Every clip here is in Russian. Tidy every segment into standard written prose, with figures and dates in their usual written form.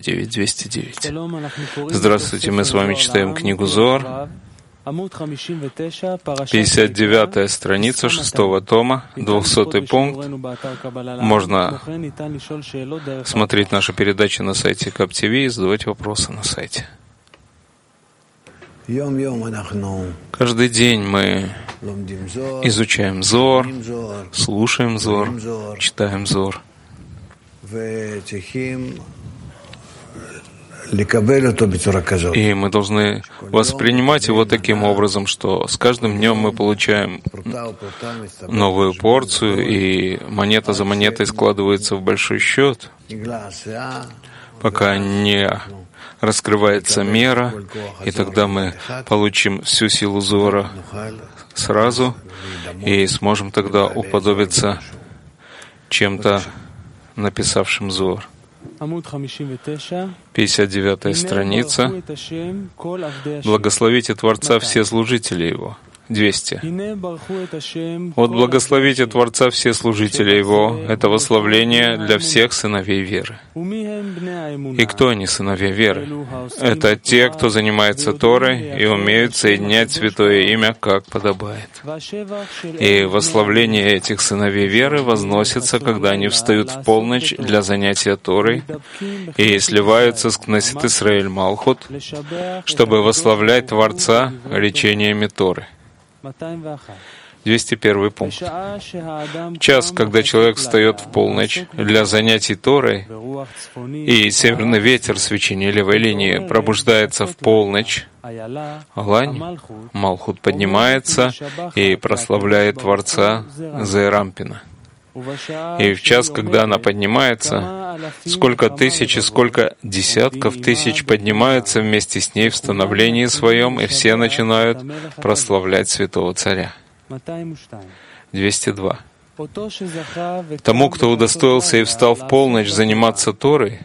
209. Здравствуйте, мы с вами читаем книгу Зоар, 59-я страница 6-го тома, 200-й пункт. Можно смотреть наши передачи на сайте КАП-ТВ и задавать вопросы на сайте. Каждый день мы изучаем Зоар, слушаем Зоар, читаем Зоар. И мы должны воспринимать его таким образом, что с каждым днем мы получаем новую порцию, и монета за монетой складывается в большой счет, пока не раскрывается мера, и тогда мы получим всю силу Зоара сразу и сможем тогда уподобиться чем-то написавшим Зоар. 59-я страница. «Благословите Творца все служители Его». 200. «Вот благословите Творца все служители Его» — это восславление для всех сыновей веры. И кто они, сыновья веры? Это те, кто занимается Торой и умеют соединять святое имя, как подобает. И восславление этих сыновей веры возносится, когда они встают в полночь для занятия Торой и сливаются с Кнесет Исраэль Малхут, чтобы восславлять Творца речениями Торы. 201 пункт. Час, когда человек встает в полночь для занятий Торой, и северный ветер свечения левой линии пробуждается в полночь, Лань, Малхут, поднимается и прославляет Творца Зеэрампина. И в час, когда она поднимается, сколько тысяч и сколько десятков тысяч поднимаются вместе с ней в становлении своем, и все начинают прославлять Святого Царя. 202. Тому, кто удостоился и встал в полночь заниматься Торой,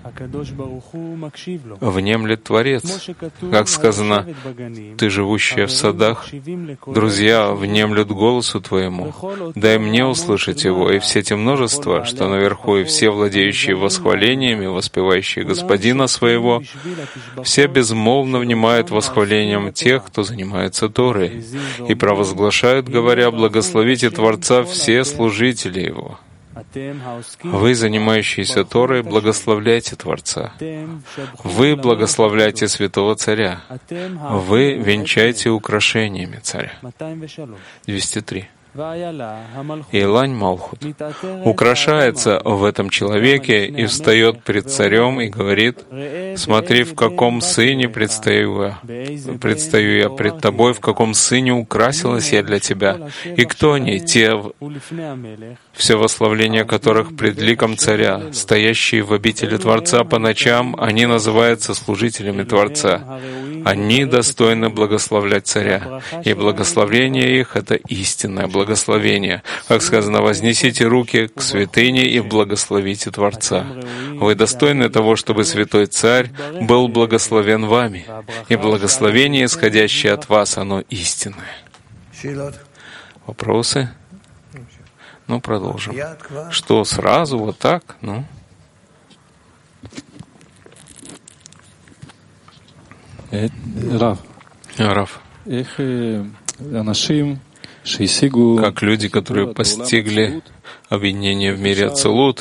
внемлет Творец. Как сказано, «Ты, живущая в садах, друзья внемлют голосу Твоему, дай мне услышать его, и все те множества, что наверху, и все владеющие восхвалениями, воспевающие Господина своего, все безмолвно внимают восхвалениям тех, кто занимается Торой, и провозглашают, говоря, благословите Творца все служители Его». Вы, занимающиеся Торой, благословляйте Творца. Вы благословляйте Святого Царя. Вы венчайте украшениями Царя. 203. И Лань Малхут украшается в этом человеке и встает пред царем и говорит: «Смотри, в каком сыне предстаю я пред тобой, в каком сыне украсилась я для тебя. И кто они, те, все восславления которых пред ликом царя, стоящие в обители Творца по ночам, они называются служителями Творца. Они достойны благословлять царя, и благословение их — это истинное благословение. Как сказано, вознесите руки к святыне и благословите Творца. Вы достойны того, чтобы Святой Царь был благословен вами, и благословение, исходящее от вас, оно истинное». Вопросы? Ну, продолжим. Что, сразу вот так? Ну. Рав. Как люди, которые постигли объединение в мире Ацилут,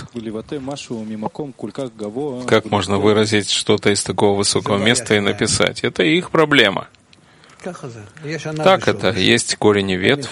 как можно выразить что-то из такого высокого места и написать? Это их проблема. Так это. Есть корень и ветвь.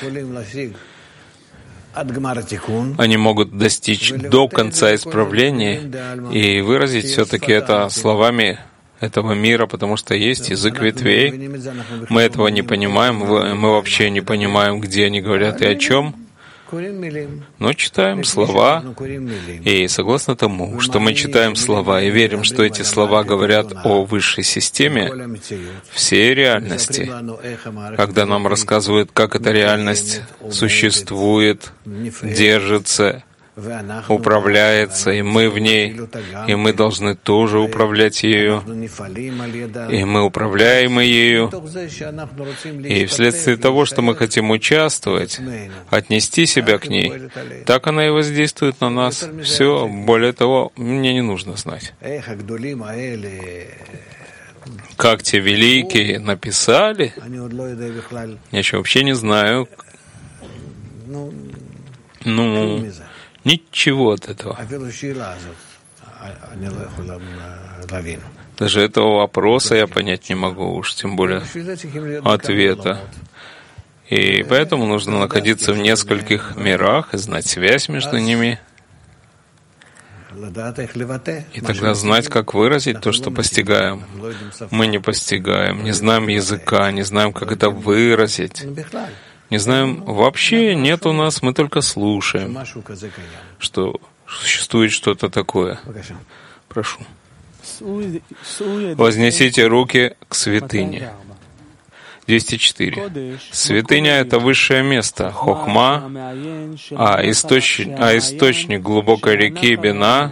Они могут достичь до конца исправления и выразить все-таки это словами этого мира, потому что есть язык ветвей. Мы этого не понимаем, мы вообще не понимаем, где они говорят и о чем. Но читаем слова, и согласно тому, что мы читаем слова и верим, что эти слова говорят о высшей системе, всей реальности, когда нам рассказывают, как эта реальность существует, держится, управляется, и мы в ней, и мы должны тоже управлять ею, и мы управляем ею. И вследствие того, что мы хотим участвовать, отнести себя к ней, так она и воздействует на нас. Все, более того, мне не нужно знать. Как те великие написали, я еще вообще не знаю. Ничего от этого. Даже этого вопроса я понять не могу, уж тем более ответа. И поэтому нужно находиться в нескольких мирах и знать связь между ними. И тогда знать, как выразить то, что постигаем. Мы не постигаем, не знаем языка, не знаем, как это выразить. Не знаем, вообще нет у нас, мы только слушаем, что существует что-то такое. Прошу. Вознесите руки к святыне. 204. Святыня — это высшее место, хохма, а источник глубокой реки Бина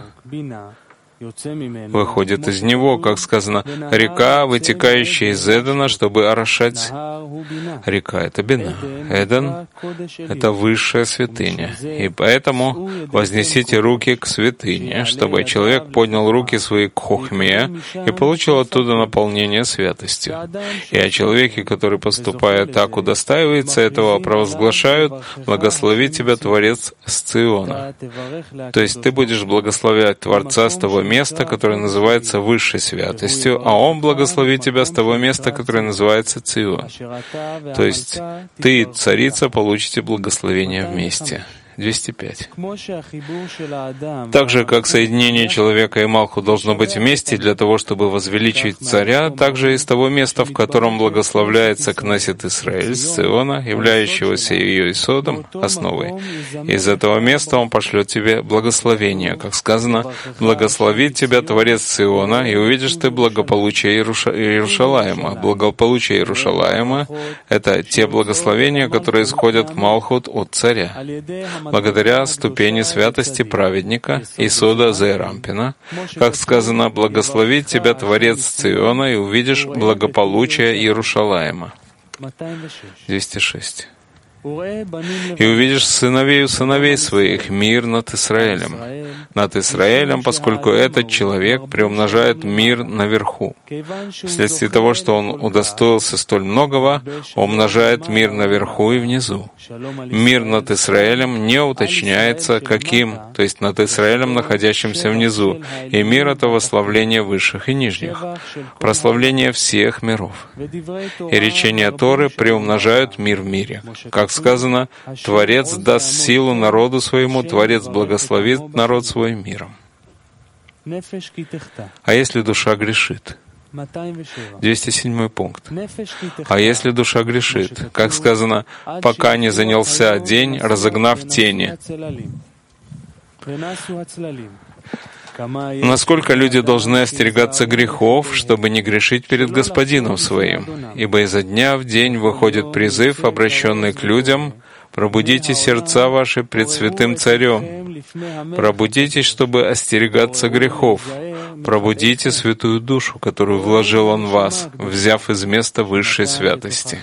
выходит из него, как сказано, река, вытекающая из Эдена, чтобы орошать. Река — это Бина. Эден — это высшая святыня. И поэтому вознесите руки к святыне, чтобы человек поднял руки свои к хохме и получил оттуда наполнение святостью. И о человеке, который, поступая так, удостаивается этого, провозглашают: «Благослови тебя, Творец с Циона». То есть ты будешь благословлять Творца с того места, которое называется высшей святостью, а Он благословит тебя с того места, которое называется Цион. То есть ты и царица получите благословение вместе. 205. Так же, как соединение человека и Малху должно быть вместе для того, чтобы возвеличить царя, также из того места, в котором благословляется Кнессет Исраэль с Циона, являющегося ее исодом, основой. Из этого места он пошлет тебе благословение, как сказано: «Благословит тебя Творец Циона, и увидишь ты благополучие Иерушалаима». Благополучие Иерушалаима — это те благословения, которые исходят к Малхут от царя. Благодаря ступени святости праведника Исода Зерампина, как сказано: «Благословит тебя Творец Циона, и увидишь благополучие Иерушалаима». 206. «И увидишь сыновей у сыновей своих мир над Израилем». Над Израилем, поскольку этот человек приумножает мир наверху. Вследствие того, что он удостоился столь многого, он умножает мир наверху и внизу. Мир над Израилем не уточняется каким, то есть над Израилем, находящимся внизу, и мир — это восславление высших и нижних, прославление всех миров. И речения Торы приумножают мир в мире. Как сказано: «Творец даст силу народу своему, Творец благословит народ свой миром». А если душа грешит? 207 пункт. А если душа грешит, как сказано: «Пока не занялся день, разогнав тени». Насколько люди должны остерегаться грехов, чтобы не грешить перед Господином своим? Ибо изо дня в день выходит призыв, обращенный к людям: «Пробудите сердца ваши пред святым царем». Пробудитесь, чтобы остерегаться грехов. Пробудите святую душу, которую вложил Он в вас, взяв из места высшей святости.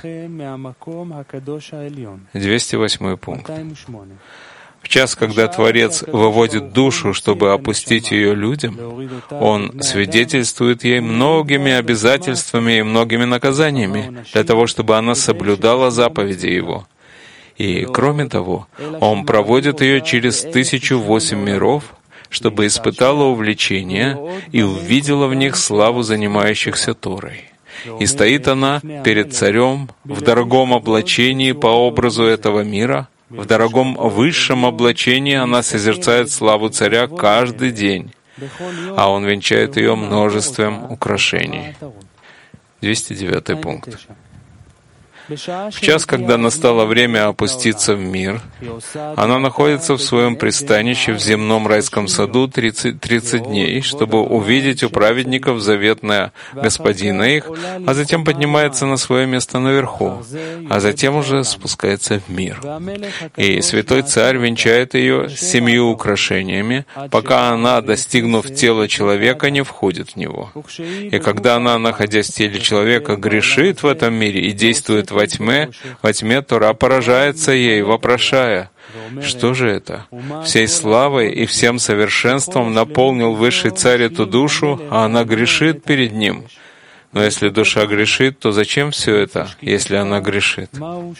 208 пункт. В час, когда Творец выводит душу, чтобы опустить ее людям, Он свидетельствует ей многими обязательствами и многими наказаниями, для того, чтобы она соблюдала заповеди Его. И, кроме того, Он проводит ее через 1008 миров, чтобы испытала увлечение и увидела в них славу занимающихся Торой. И стоит она перед царем в дорогом облачении по образу этого мира. В дорогом высшем облачении она созерцает славу царя каждый день, а он венчает ее множеством украшений. 209 пункт. В час, когда настало время опуститься в мир, она находится в своем пристанище в земном райском саду 30 дней, чтобы увидеть у праведников заветное Господина их, а затем поднимается на свое место наверху, а затем уже спускается в мир. И святой царь венчает ее 7 украшениями, пока она, достигнув тела человека, не входит в него. И когда она, находясь в теле человека, грешит в этом мире и действует во тьме Тора поражается ей, вопрошая: что же это? Всей славой и всем совершенством наполнил высший царь эту душу, а она грешит перед ним. Но если душа грешит, то зачем все это, если она грешит?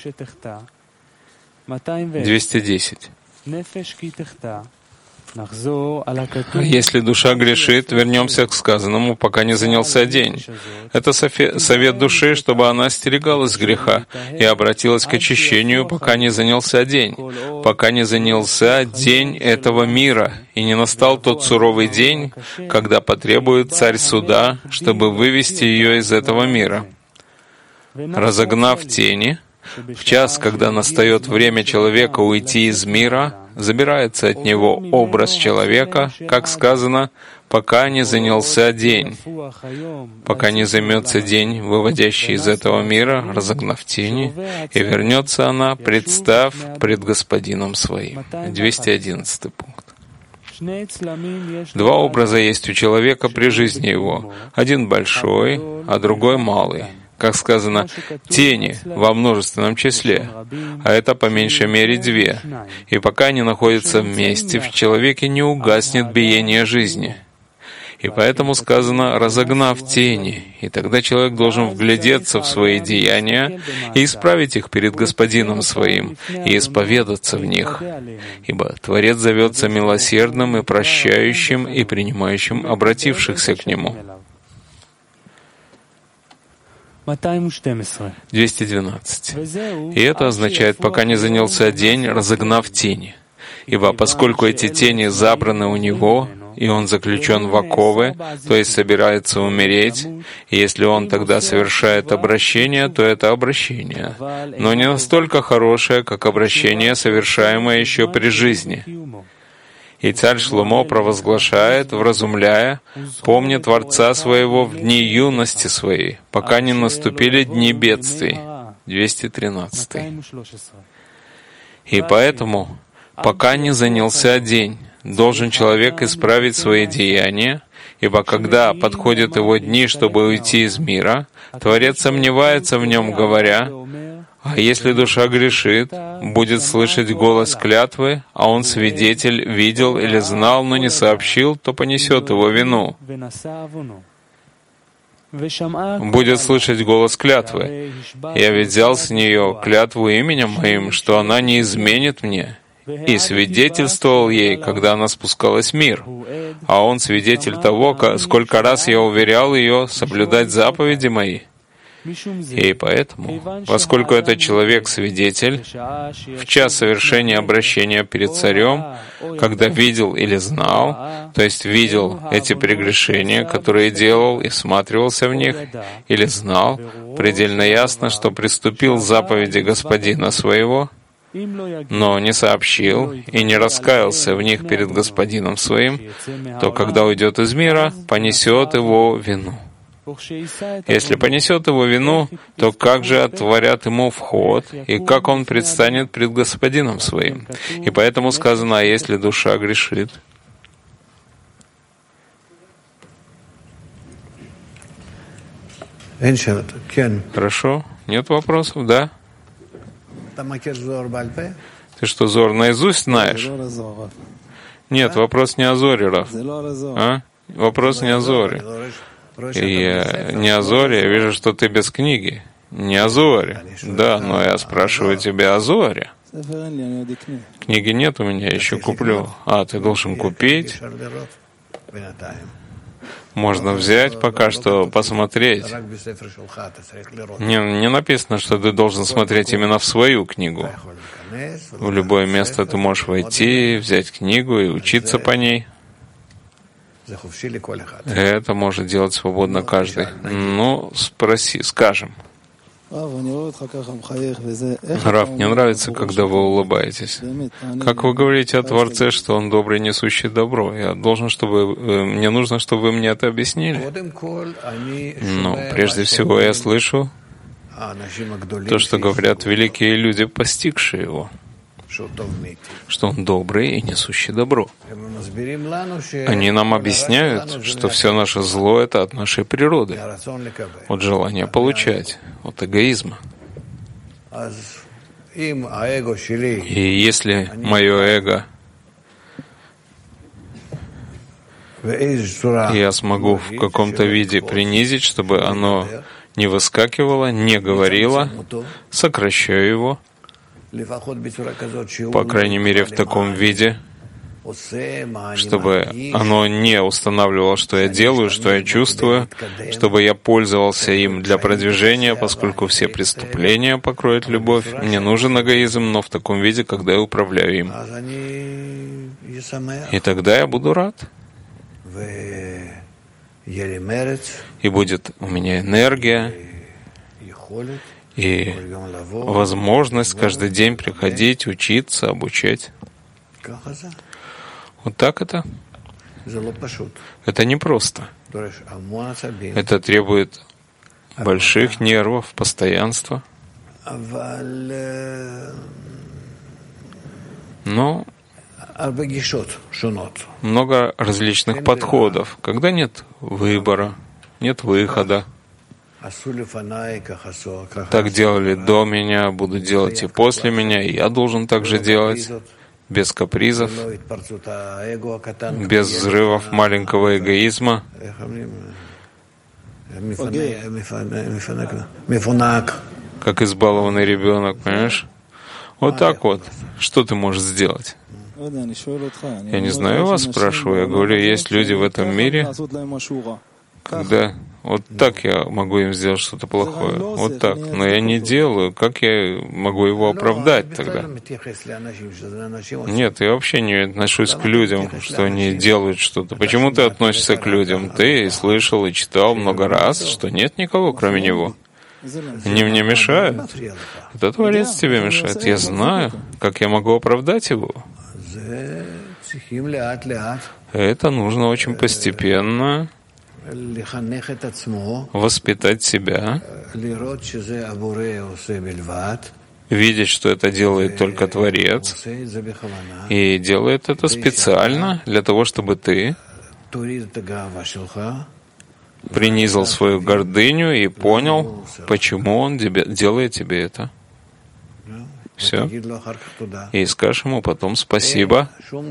210. Если душа грешит, вернемся к сказанному, пока не занялся день. Это совет души, чтобы она остерегалась греха и обратилась к очищению, пока не занялся день, пока не занялся день этого мира, и не настал тот суровый день, когда потребует царь суда, чтобы вывести ее из этого мира. Разогнав тени, в час, когда настает время человека уйти из мира, забирается от него образ человека, как сказано, пока не занялся день. Пока не займется день, выводящий из этого мира, разогнав тени, и вернется она, представ пред Господином своим. 211 пункт. 2 образа есть у человека при жизни его. Один большой, а другой малый. Как сказано, тени во множественном числе, а это по меньшей мере 2. И пока они находятся вместе, в человеке не угаснет биение жизни. И поэтому сказано, разогнав тени, и тогда человек должен вглядеться в свои деяния и исправить их перед Господином своим, и исповедаться в них. Ибо Творец зовется милосердным и прощающим и принимающим обратившихся к Нему. 212. И это означает, пока не занялся день, разогнав тени. Ибо поскольку эти тени забраны у него, и он заключен в оковы, то есть собирается умереть, и если он тогда совершает обращение, то это обращение, но не настолько хорошее, как обращение, совершаемое еще при жизни. И царь Шломо провозглашает, вразумляя: «Помни Творца своего в дни юности своей, пока не наступили дни бедствий». 213. И поэтому, пока не занялся день, должен человек исправить свои деяния, ибо когда подходят его дни, чтобы уйти из мира, Творец сомневается в нем, говоря: «А если душа грешит, будет слышать голос клятвы, а он свидетель, видел или знал, но не сообщил, то понесет его вину». Будет слышать голос клятвы. «Я ведь взял с нее клятву именем моим, что она не изменит мне, и свидетельствовал ей, когда она спускалась в мир. А он свидетель того, сколько раз я уверял ее соблюдать заповеди мои». И поэтому, поскольку этот человек свидетель, в час совершения обращения перед царем, когда видел или знал, то есть видел эти прегрешения, которые делал и всматривался в них, или знал предельно ясно, что приступил к заповеди Господина своего, но не сообщил и не раскаялся в них перед Господином своим, то, когда уйдет из мира, понесет его вину. Если понесет его вину, то как же отворят ему вход, и как он предстанет пред Господином своим? И поэтому сказано, а если душа грешит? Хорошо? Нет вопросов? Да? Ты что, Зор наизусть знаешь? Нет, вопрос не о Зоре, Рав. А? Вопрос не о Зоре. Не о Зоре, я вижу, что ты без книги. Не о Зоре. Да, но я спрашиваю тебя о Зоре. Книги нет у меня, еще куплю. А, ты должен купить? Можно взять пока что, посмотреть. Не написано, что ты должен смотреть именно в свою книгу. В любое место ты можешь войти, взять книгу и учиться по ней. Это может делать свободно каждый. Ну, спроси, скажем. Рав, мне нравится, когда вы улыбаетесь. Как вы говорите о Творце, что Он добрый, несущий добро? Мне нужно, чтобы вы мне это объяснили. Но прежде всего я слышу то, что говорят великие люди, постигшие Его, что Он добрый и несущий добро. Они нам объясняют, что все наше зло — это от нашей природы, от желания получать, от эгоизма. И если мое эго, я смогу в каком-то виде принизить, чтобы оно не выскакивало, не говорило, сокращаю его, по крайней мере, в таком виде, чтобы оно не устанавливало, что я делаю, что я чувствую, чтобы я пользовался им для продвижения, поскольку все преступления покроет любовь. Мне нужен эгоизм, но в таком виде, когда я управляю им. И тогда я буду рад. И будет у меня энергия и возможность каждый день приходить, учиться, обучать. Вот так это. Это непросто. Это требует больших нервов, постоянства. Но много различных подходов, когда нет выбора, нет выхода. Так делали до меня, буду делать и после меня, и я должен так же делать, без капризов, без взрывов маленького эгоизма, как избалованный ребенок, понимаешь? Вот так вот. Что ты можешь сделать? Я не знаю, вас спрашиваю. Я говорю, есть люди в этом мире, когда вот так я могу им сделать что-то плохое. Вот так. Но я не делаю. Как я могу его оправдать тогда? Нет, я вообще не отношусь к людям, что они делают что-то. Почему ты относишься к людям? Ты слышал и читал много раз, что нет никого, кроме него. Они мне мешают. Это Творец тебе мешает. Я знаю, как я могу оправдать его. Это нужно очень постепенно воспитать себя, видеть, что это делает только Творец, и делает это специально для того, чтобы ты принизил свою гордыню и понял, почему Он делает тебе это. Все. И скажешь ему потом спасибо.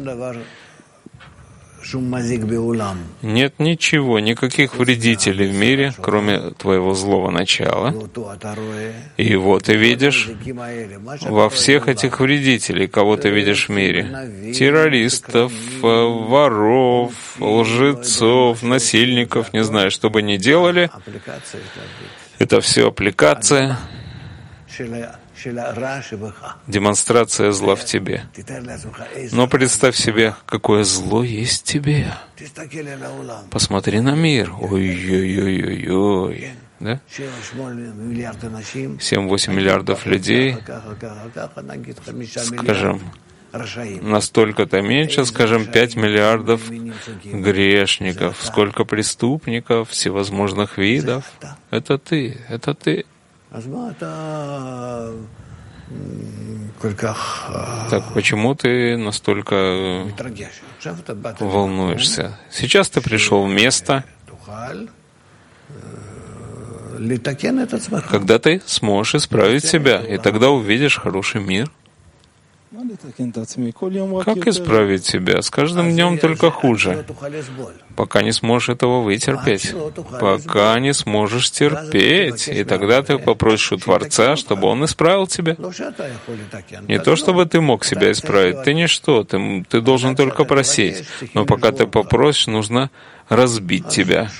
Нет ничего, никаких вредителей в мире, кроме твоего злого начала. И вот ты видишь во всех этих вредителей, кого ты видишь в мире. Террористов, воров, лжецов, насильников, не знаю, что бы ни делали. Это все аппликация, демонстрация зла в тебе. Но представь себе, какое зло есть в тебе. Посмотри на мир. Ой-ой-ой-ой-ой. Да? 7-8 миллиардов людей, скажем, настолько-то меньше, скажем, 5 миллиардов грешников. Сколько преступников всевозможных видов. Это ты, это ты. Так почему ты настолько волнуешься? Сейчас ты пришел в место, когда ты сможешь исправить себя, и тогда увидишь хороший мир. Как исправить себя? С каждым днем только хуже. Пока не сможешь этого вытерпеть. Пока не сможешь терпеть. И тогда ты попросишь у Творца, чтобы Он исправил тебя. Не то, чтобы ты мог себя исправить. Ты ничто. Ты должен только просить. Но пока ты попросишь, нужно разбить тебя.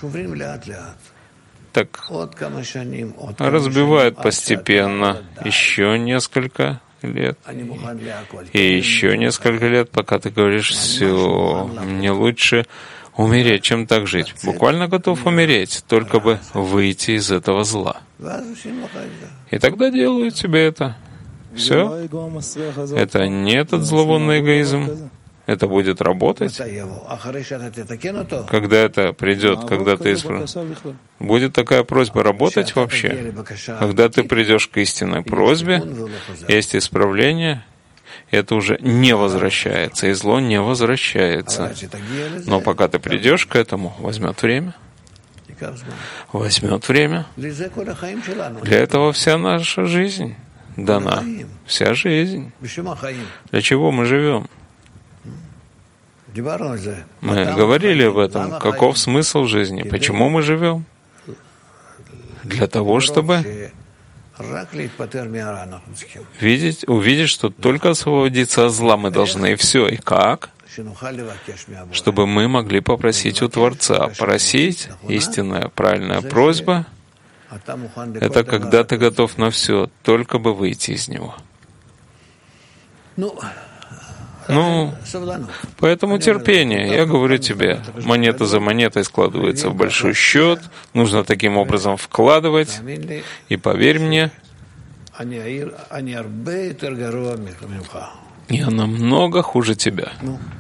Так разбивают постепенно. Еще несколько лет. И еще несколько лет, пока ты говоришь, все, мне лучше умереть, чем так жить. Буквально готов умереть, только бы выйти из этого зла. И тогда делают тебе это. Все. Это не этот зловонный эгоизм. Это будет работать. Когда это придет, когда ты будет такая просьба работать вообще. Когда ты придешь к истинной просьбе, есть исправление, это уже не возвращается, и зло не возвращается. Но пока ты придешь к этому, возьмет время. Возьмет время. Для этого вся наша жизнь дана. Вся жизнь. Для чего мы живем? Мы говорили об этом. Каков смысл жизни? Почему мы живем? Для того, чтобы увидеть, что только освободиться от зла мы должны, и все. И как? Чтобы мы могли попросить у Творца. Просить, истинная, правильная просьба — это когда ты готов на все, только бы выйти из него. Поэтому терпение. Я говорю тебе, монета за монетой складывается в большой счет, нужно таким образом вкладывать, и поверь мне, я намного хуже тебя.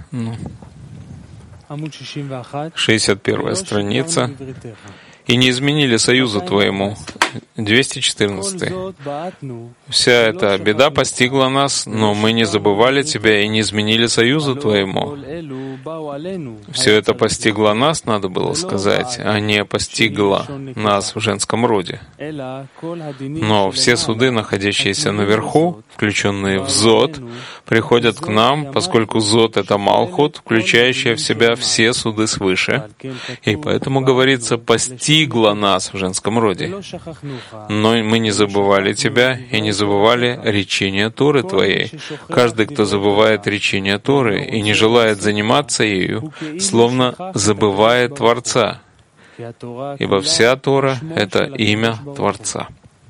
61-я страница. «И не изменили союзу твоему». 214. «Вся эта беда постигла нас, но мы не забывали тебя и не изменили союзу твоему». Все это постигло нас, надо было сказать, а не постигло нас в женском роде. Но все суды, находящиеся наверху, включенные в Зод, приходят к нам, поскольку Зод — это Малхут, включающая в себя все суды свыше. И поэтому говорится «постигло нас» в женском роде. Но мы не забывали тебя и не забывали речения Торы твоей. Каждый, кто забывает речения Торы и не желает заниматься ею, словно забывает Творца, ибо вся Тора — это имя Творца.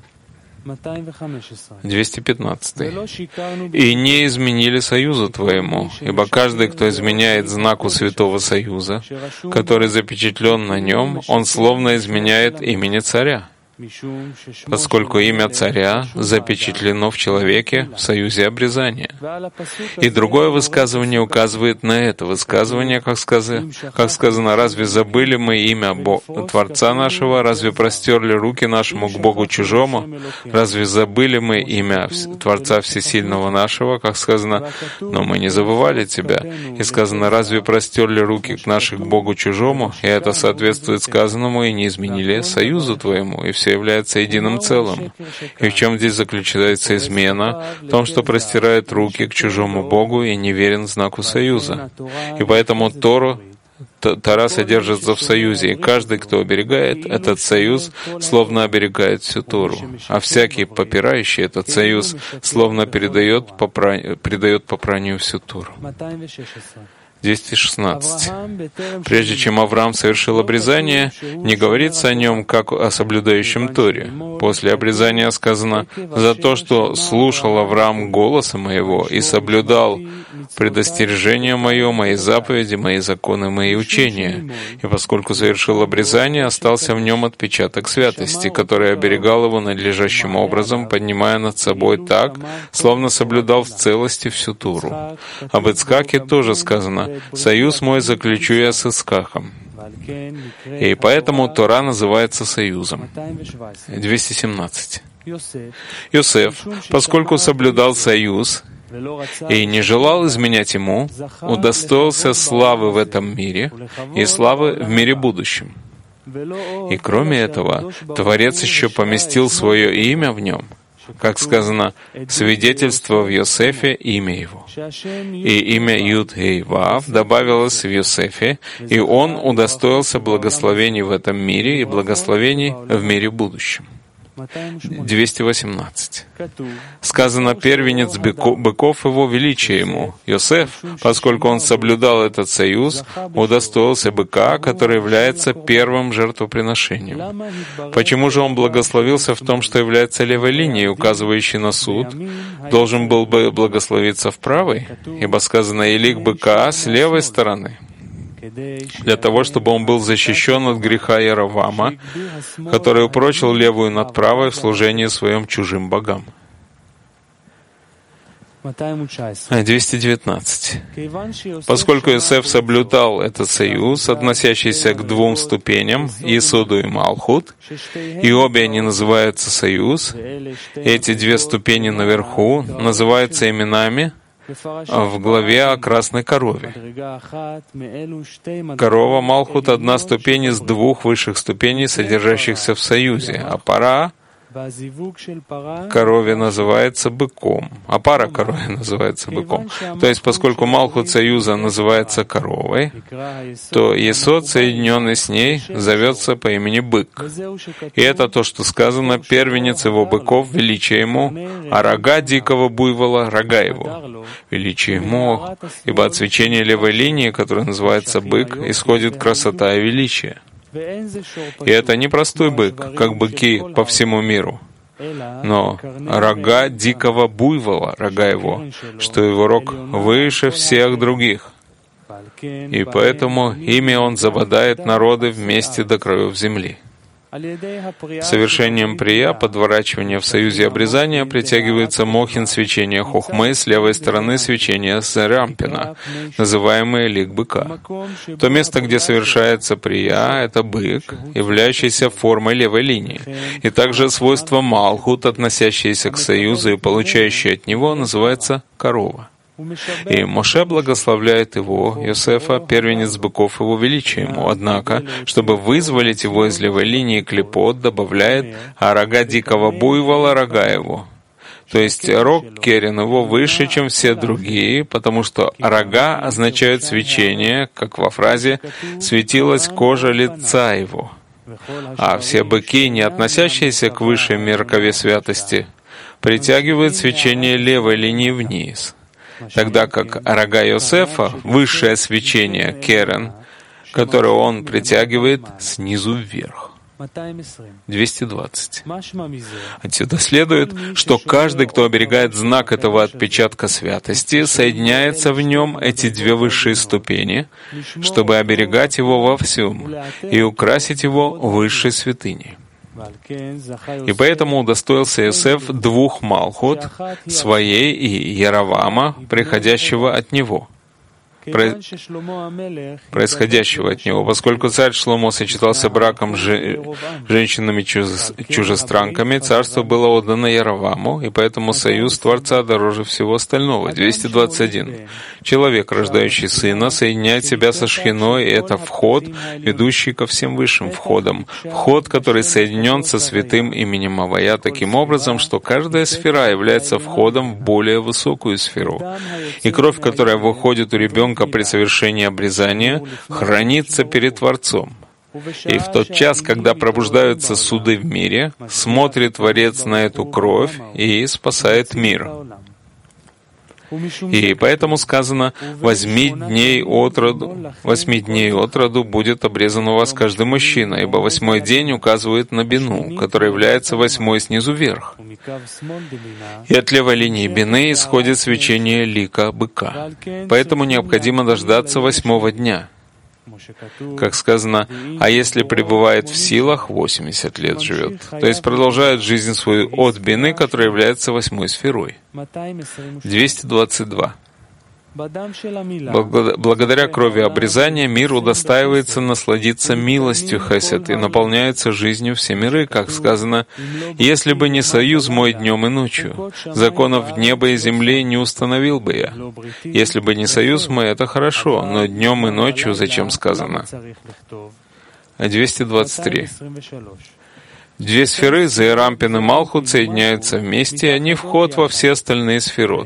215. «И не изменили союзу твоему, ибо каждый, кто изменяет знаку Святого Союза, который запечатлен на нем, он словно изменяет имени царя, поскольку имя царя запечатлено в человеке в союзе обрезания». И другое высказывание указывает на это. Высказывание, как сказано, «Разве забыли мы имя Творца нашего? Разве простерли руки нашему к Богу чужому? Разве забыли мы имя Творца Всесильного нашего?» Как сказано, «Но мы не забывали тебя». И сказано, «Разве простерли руки наши к Богу чужому?» И это соответствует сказанному, «И не изменили союзу твоему». И все является единым целым. И в чем здесь заключается измена? В том, что простирает руки к чужому Богу и не верен знаку союза. И поэтому Тора содержится в союзе, и каждый, кто оберегает этот союз, словно оберегает всю Тору. А всякий, попирающий этот союз, словно придает попранию всю Тору. 216. Прежде чем Авраам совершил обрезание, не говорится о нем как о соблюдающем Торе. После обрезания сказано: «За то, что слушал Авраам голоса моего и соблюдал предостережение мое, мои заповеди, мои законы, мои учения». И поскольку совершил обрезание, остался в нем отпечаток святости, который оберегал его надлежащим образом, поднимая над собой так, словно соблюдал в целости всю Тору. Об Ицхаке тоже сказано: «Союз мой заключу я с Ицхаком». И поэтому Тора называется союзом. 217. Иосиф, поскольку соблюдал союз и не желал изменять ему, удостоился славы в этом мире и славы в мире будущем. И кроме этого, Творец еще поместил свое имя в нем, как сказано, свидетельство в Йосефе имя его. И имя Юд-Хей-Вав добавилось в Йосефе, и он удостоился благословений в этом мире и благословений в мире будущем. 218. Сказано: «Первенец быков его, величие ему». Йосеф, поскольку он соблюдал этот союз, удостоился быка, который является первым жертвоприношением. Почему же он благословился в том, что является левой линией, указывающей на суд? Должен был бы благословиться в правой, ибо сказано: «И лик быка с левой стороны». для того, чтобы он был защищен от греха Яровама, который упрочил левую над правой в служении своем чужим богам. 219. Поскольку Йосеф соблюдал этот союз, относящийся к двум ступеням, Исоду и Малхут, и обе они называются союз, эти две ступени наверху называются именами в главе о красной корове. Корова Малхут — одна ступень из двух высших ступеней, содержащихся в союзе, а пара корове называется быком, а пара корове называется быком. То есть, поскольку Малхут союза называется коровой, то Есод, соединенный с ней, зовется по имени бык. И это то, что сказано: первенец его быков, величие ему, а рога дикого буйвола — рога его. Величие ему, ибо от свечения левой линии, которая называется бык, исходит красота и величие. И это не простой бык, как быки по всему миру, но рога дикого буйвола, рога его, что его рог выше всех других. И поэтому ими он забодает народы вместе до краев земли. Совершением прия, подворачивания в союзе обрезания, притягивается мохин свечения хохмы с левой стороны свечения Зерампина, называемое лик быка. То место, где совершается прия, это бык, являющийся формой левой линии. И также свойство Малхут, относящееся к союзу и получающее от него, называется корова. И Моше благословляет его, Йосефа, первенец быков его величия ему. Однако, чтобы вызволить его из левой линии клипот, добавляет: а рога дикого буйвола — рога его. То есть рог керен его выше, чем все другие, потому что рога означают свечение, как во фразе «светилась кожа лица его». А все быки, не относящиеся к высшей меркове святости, притягивают свечение левой линии вниз, тогда как рога Йосефа — высшее свечение, керен, которое он притягивает снизу вверх. 220. Отсюда следует, что каждый, кто оберегает знак этого отпечатка святости, соединяется в нем эти две высшие ступени, чтобы оберегать его во всем и украсить его высшей святыней. И поэтому удостоился Йосеф двух Малхут, своей и Яровама, происходящего от него, поскольку царь Шломо сочетался браком с женщинами-чужестранками, царство было отдано Яроваму, и поэтому союз Творца дороже всего остального. 221. Человек, рождающий сына, соединяет себя со Шхиной, и это вход, ведущий ко всем высшим входам. Вход, который соединен со святым именем Авая таким образом, что каждая сфера является входом в более высокую сферу. И кровь, которая выходит у ребенка при совершении обрезания, хранится перед Творцом. И в тот час, когда пробуждаются суды в мире, смотрит Творец на эту кровь и спасает мир. И поэтому сказано: 8 дней от роду будет обрезан у вас каждый мужчина, ибо 8-й день указывает на бину, которая является 8-й снизу вверх. И от левой линии бины исходит свечение лика быка. Поэтому необходимо дождаться 8-го дня. Как сказано: а если пребывает в силах, 80 лет живет, то есть продолжает жизнь свою от бины, которая является 8-й сферой. 222. Благодаря крови обрезания мир удостаивается насладиться милостью хесед и наполняется жизнью все миры, как сказано: «Если бы не союз мой днем и ночью, законов неба и земли не установил бы я». Если бы не союз мой, это хорошо, но днем и ночью зачем сказано? 223. Две сферы, Зерампин и Малхут, соединяются вместе, и они вход во все остальные сферот.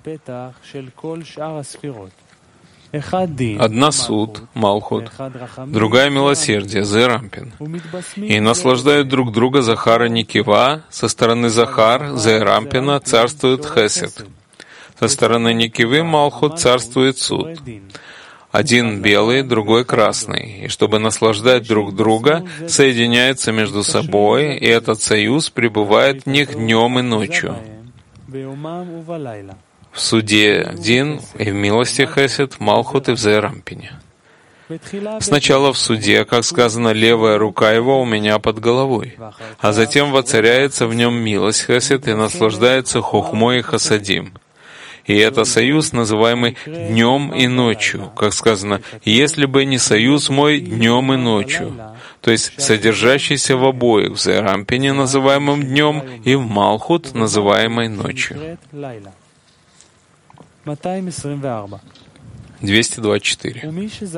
Одна суд, Малхут, другая милосердие, Зерампин. И наслаждают друг друга Захар и Никива. Со стороны Захар, Зерампина, царствует Хесед. Со стороны Никивы, Малхут, царствует суд. Один белый, другой красный. И чтобы наслаждать друг друга, соединяются между собой, и этот союз пребывает в них днем и ночью. В суде один, и в милости Хесед, в Малхут и в Зерампине. Сначала в суде, как сказано, левая рука его у меня под головой, а затем воцаряется в нем милость, хесед, и наслаждается хохмой и хасадим. И это союз, называемый днем и ночью, как сказано, «если бы не союз мой днем и ночью», то есть содержащийся в обоих, в Зерампине, называемом днем, и в Малхут, называемой ночью. 224.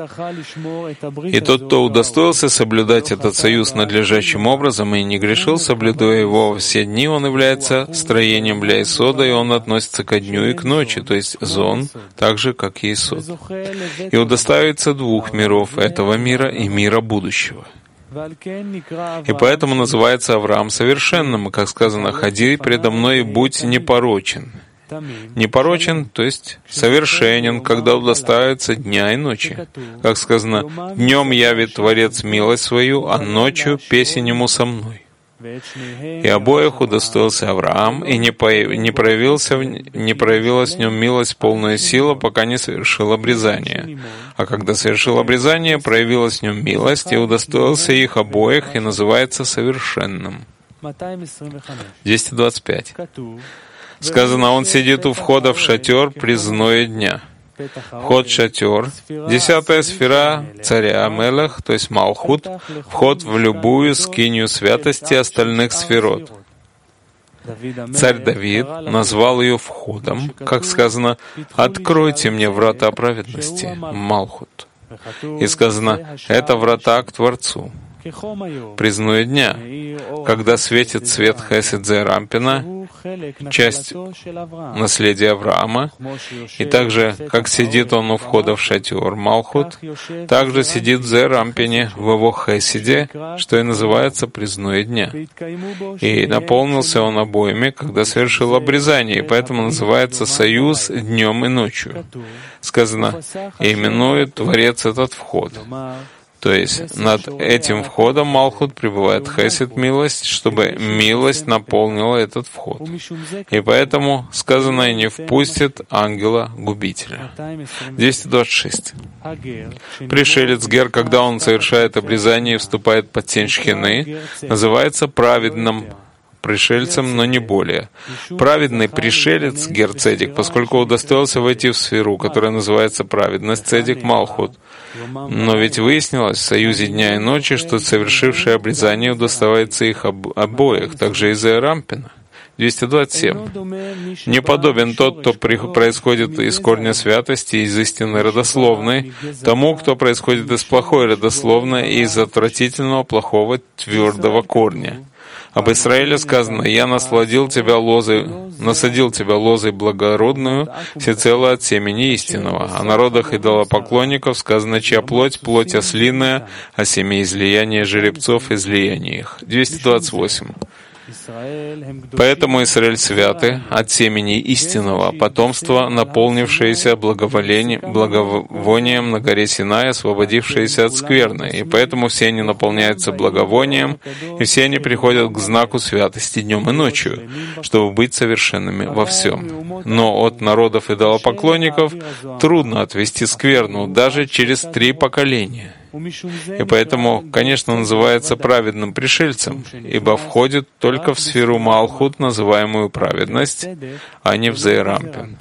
И тот, кто удостоился соблюдать этот союз надлежащим образом и не грешил, соблюдая его во все дни, он является строением для Исода, и он относится ко дню и к ночи, то есть зон, так же, как и Исод. И удостоится двух миров, этого мира и мира будущего. И поэтому называется Авраам совершенным, и, как сказано, «Ходи предо мной и будь непорочен». Непорочен, то есть совершенен, когда удостаивается дня и ночи. Как сказано, «Днем явит Творец милость свою, а ночью песень ему со мной». И обоих удостоился Авраам, и не проявилась в нем милость полная сила, пока не совершил обрезание. А когда совершил обрезание, проявилась в нем милость, и удостоился их обоих, и называется совершенным. 225. Сказано, он сидит у входа в шатер при зное дня. Вход в шатер, 10-я сфера царя Мелех, то есть Малхут, вход в любую скинию святости остальных сферот. Царь Давид назвал ее входом, как сказано, «Откройте мне врата праведности», Малхут. И сказано, это врата к Творцу. Признаю дня, когда светит свет Хесед Зерампина, часть наследия Авраама, и также, как сидит он у входа в шатер Малхут, также сидит в Зерампине в его Хеседе, что и называется признаю дня. И наполнился он обоими, когда совершил обрезание, и поэтому называется союз днем и ночью. Сказано, и именует Творец этот вход. То есть над этим входом Малхут пребывает хесед, милость, чтобы милость наполнила этот вход. И поэтому сказано, и не впустит ангела-губителя. 226. Пришелец Гер, когда он совершает обрезание и вступает под тень Шхины, называется праведным пришельцем, но не более. Праведный пришелец Гер Цедик, поскольку удостоился войти в сферу, которая называется праведность Цедик Малхут. Но ведь выяснилось в союзе дня и ночи, что совершившее обрезание удостоится их обоих, также и Зерампина. 227. Не подобен тот, кто происходит из корня святости, из истины родословной, тому, кто происходит из плохой родословной и из отвратительного плохого твердого корня. Об Израиле сказано, «Я насадил тебя лозой благородную, всецело от семени истинного». О народах идолопоклонников сказано, «Чья плоть ослиная, а семя излияния жеребцов излияние их». 228. Поэтому Израиль святы от семени истинного, потомства, наполнившееся благовонием на горе Синай, освободившееся от скверны. И поэтому все они наполняются благовонием, и все они приходят к знаку святости днем и ночью, чтобы быть совершенными во всем. Но от народов идолопоклонников трудно отвести скверну даже через 3 поколения. И поэтому, конечно, называется праведным пришельцем, ибо входит только в сферу Малхут, называемую праведность, а не в Зерампин.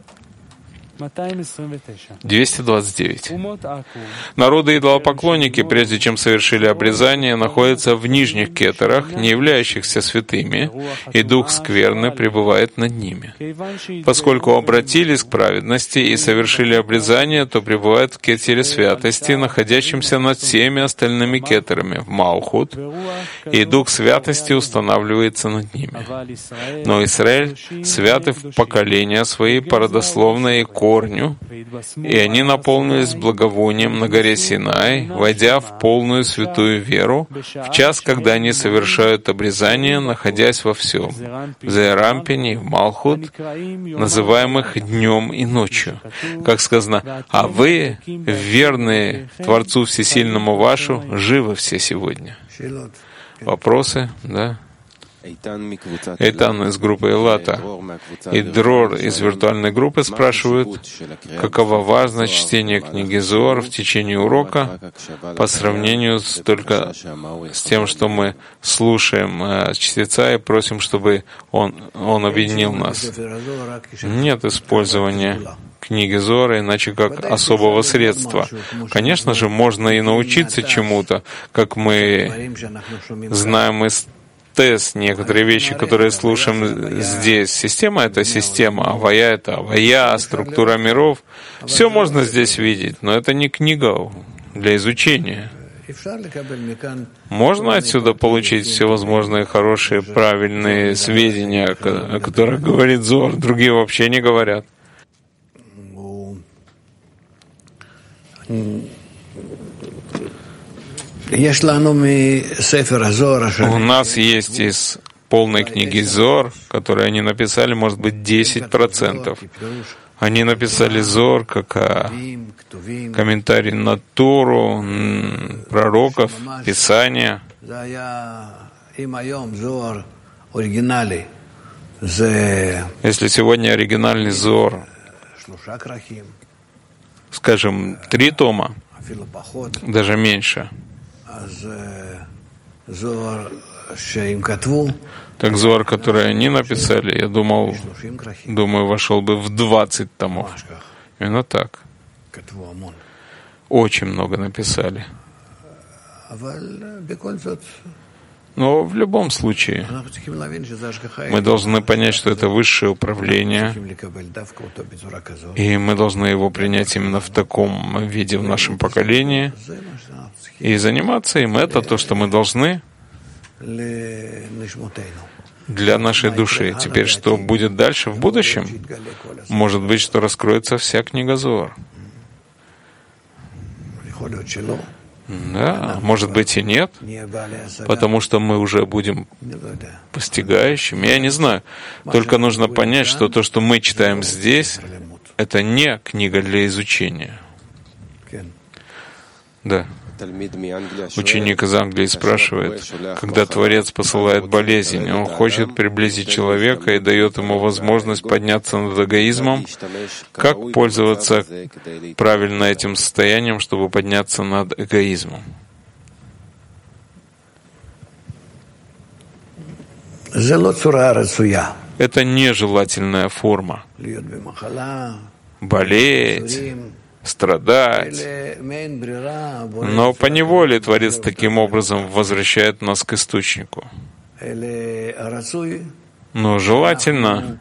229. Народы идолопоклонники, прежде чем совершили обрезание, находятся в нижних кетерах, не являющихся святыми, и дух скверны пребывает над ними. Поскольку обратились к праведности и совершили обрезание, то пребывают в кетере святости, находящемся над всеми остальными кетерами, в Малхут, и дух святости устанавливается над ними. Но Израиль святы в поколения свои по родословной и корню, и они наполнились благовонием на горе Синай, войдя в полную святую веру, в час, когда они совершают обрезание, находясь во всем, в Зерампине, в Малхут, называемых днем и ночью. Как сказано, «А вы, верные Творцу Всесильному вашу, живы все сегодня». Вопросы? Да? Эйтан из группы Элата и Дрор из виртуальной группы спрашивают, какова важность чтения книги Зоар в течение урока по сравнению только с тем, что мы слушаем чтеца и просим, чтобы он объединил нас. Нет использования книги Зоара иначе как особого средства. Конечно же, можно и научиться чему-то, как мы знаем из тест, некоторые вещи, которые слушаем здесь. Система — это система, авая — это авая, структура миров. Все можно здесь видеть, но это не книга для изучения. Можно отсюда получить всевозможные хорошие, правильные сведения, о которых говорит Зоар, другие вообще не говорят. У нас есть из полной книги Зоар, которую они написали, может быть, 10%. Они написали Зоар как комментарий на Тору, пророков, Писания. Если сегодня оригинальный Зоар, скажем, 3 тома, даже меньше, так Зоар, который они написали, я думаю, вошел бы в 20 томов. Именно так. Очень много написали. Но в любом случае мы должны понять, что это высшее управление, и мы должны его принять именно в таком виде в нашем поколении и заниматься им. Это то, что мы должны для нашей души. Теперь, что будет дальше в будущем? Может быть, что раскроется вся книга Зоар. Да, может быть и нет, потому что мы уже будем постигающими. Я не знаю. Только нужно понять, что то, что мы читаем здесь, это не книга для изучения. Да. Ученик из Англии спрашивает, когда Творец посылает болезнь, он хочет приблизить человека и дает ему возможность подняться над эгоизмом. Как пользоваться правильно этим состоянием, чтобы подняться над эгоизмом? Это нежелательная форма. Болеть, страдать. Но поневоле Творец таким образом возвращает нас к источнику. Но желательно,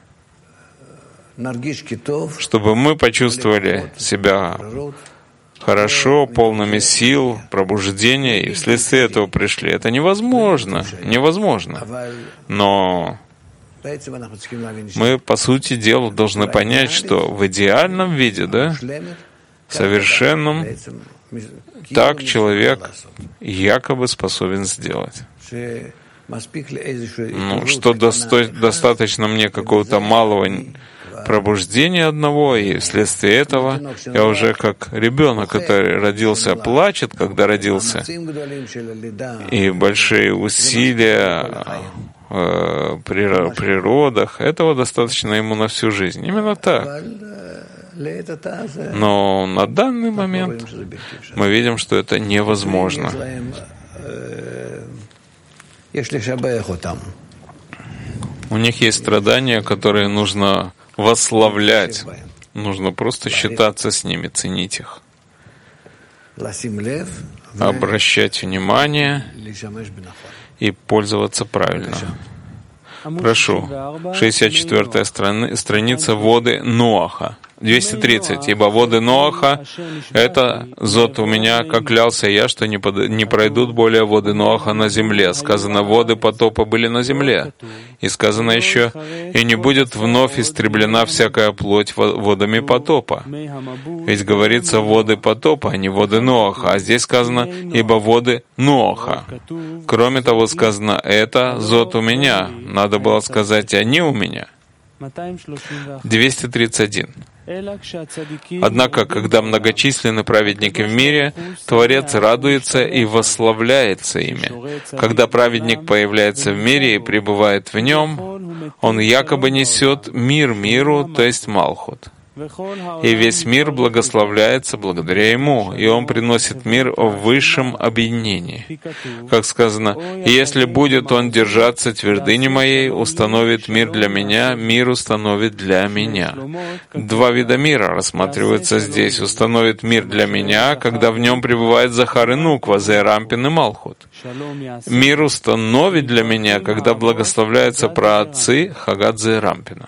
чтобы мы почувствовали себя хорошо, полными сил, пробуждения, и вследствие этого пришли. Это невозможно. Но мы, по сути дела, должны понять, что в идеальном виде, да, совершенном, так человек якобы способен сделать. Что достаточно мне какого-то малого пробуждения одного, и вследствие этого я уже как ребенок, который родился, плачет, когда родился, и большие усилия при родах, этого достаточно ему на всю жизнь. Именно так. Но на данный момент мы видим, что это невозможно. У них есть страдания, которые нужно восславлять. Нужно просто считаться с ними, ценить их. Обращать внимание и пользоваться правильно. Прошу. 64-я страница «Воды Ноаха». 230. «Ибо воды Ноаха — это зод у меня, как клялся я, что не пройдут более воды Ноаха на земле». Сказано, воды потопа были на земле. И сказано еще, и не будет вновь истреблена всякая плоть водами потопа. Ведь говорится воды потопа, а не воды Ноаха. А здесь сказано, ибо воды Ноаха. Кроме того, сказано, это зод у меня. Надо было сказать, они у меня. 231. Однако, когда многочисленны праведники в мире, Творец радуется и восславляется ими. Когда праведник появляется в мире и пребывает в нем, он якобы несет мир миру, то есть Малхут. И весь мир благословляется благодаря ему, и он приносит мир в высшем объединении. Как сказано, «Если будет он держаться твердыни моей, установит мир для меня, мир установит для меня». Два вида мира рассматриваются здесь. Установит мир для меня, когда в нем пребывает Захар и Нуква, Зеэрампин и Малхут. Мир установит для меня, когда благословляются праотцы Хагат Зеэрампина.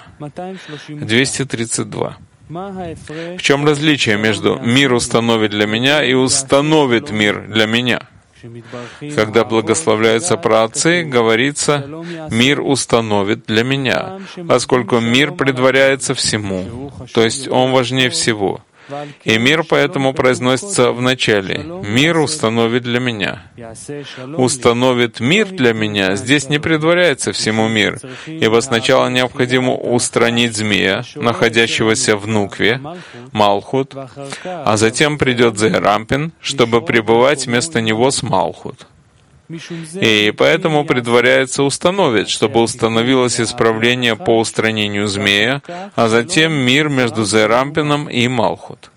232. В чем различие между «мир установит для меня» и «установит мир для меня»? Когда благословляются праотцы, говорится «мир установит для меня», поскольку мир предваряется всему, то есть он важнее всего. И мир поэтому произносится в начале. «Мир установит для меня». «Установит мир для меня» здесь не предваряется всему мир, ибо сначала необходимо устранить змея, находящегося в Нукве, Малхут, а затем придет Зеэрампин, чтобы пребывать вместо него с Малхут. И поэтому предваряется «установить», чтобы установилось исправление по устранению змея, а затем мир между Зеэрампином и Малхут.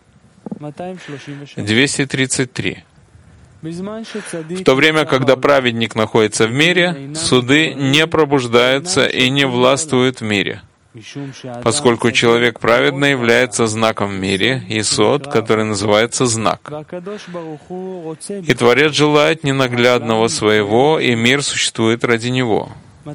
233. В то время, когда праведник находится в мире, суды не пробуждаются и не властвуют в мире, поскольку человек праведный является знаком в мире, Исод, который называется знак. И Творец желает ненаглядного своего, и мир существует ради него.